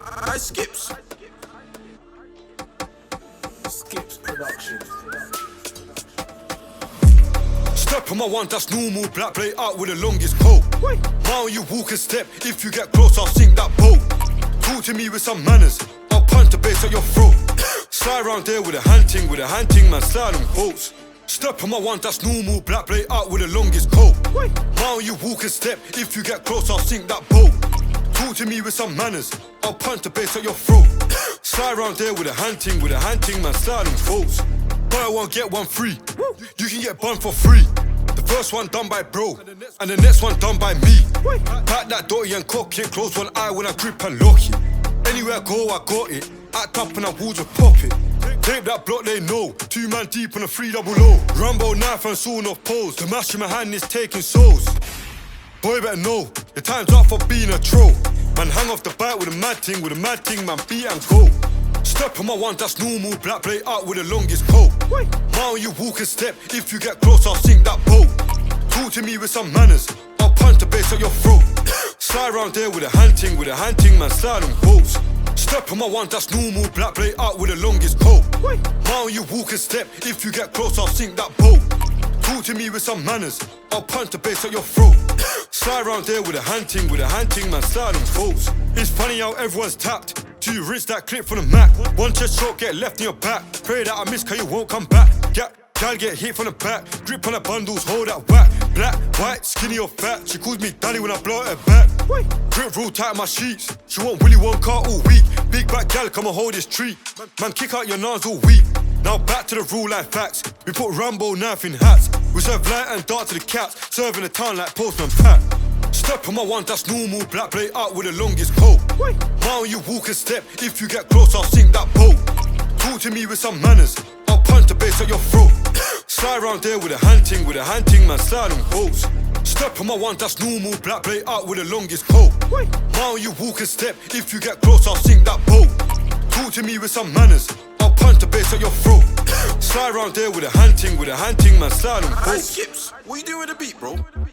I skips. Skips production. Step on my one, that's normal. Black blade out with the longest pole. Now you walk a step. If you get close, I'll sink that boat. Talk to me with some manners. I'll punch the bass at your throat. Slide round there with a hand ting, man, slide on boats. Step on my one, that's normal. Black blade out with the longest pole. Now you walk a step. If you get close, I'll sink that boat. Talk to me with some manners. I'll punch the bass at your throat. Slide round there with a hand ting, man, slide on boats. Buy one, get one free. You can get bun for free. The first one done by bro, and the next one done by me. Back that dirty and cock it. Close one eye when I grip and lock it. Anywhere I go, I got it. Act up and I will just pop it. Tape that block, they know. 2 man deep on a 300. Rambo knife and sawn off poles. The mash in my hand is taking souls. Boy better know, the time's up for being a troll. Man hang off the bike with a mad ting, man beat and go. Step on my one, that's normal. Black blade out with the longest pole. Now you walk a step. If you get close, I'll sink that boat. Talk to me with some manners. I'll punch the bass at your throat. Slide round there with a hand ting, man, slide on boats. Step on my one, that's normal. Black blade out with the longest pole. Now you walk a step. If you get close, I'll sink that boat. Talk to me with some manners. I'll punch the bass at your throat. Slide round there with a hand ting, man, slide on boats. It's funny how everyone's tapped. 2 rinse that clip from the Mac. One chest shot, get left in your back. Pray that I miss, cause you won't come back. Gal get hit from the back. Grip on the bundles, hold that whack. Black, white, skinny or fat. She calls me Danny when I blow her back. Grip real tight in my sheets. She want Willy Wonka all week. Big back gal, come and hold this tree. Man, kick out your nines all week. Now back to the rule life facts. We put Rambo knife in hats. We serve light and dark to the cats. Serving the town like Postman Pat. Step on my one, that's normal. Black blade out with the longest pole. Now you walk a step. If you get close, I'll sink that boat. Talk to me with some manners. I'll punch the bass at your throat. Slide round there with a hand ting, man, slide on boats. Step on my one, that's normal. Black blade out with the longest pole. Now you walk a step. If you get close, I'll sink that boat. Talk to me with some manners. I'll punch the bass at your throat. Slide round there with a hand ting, man, slide on boats. I skips. What you doing with the beat, bro?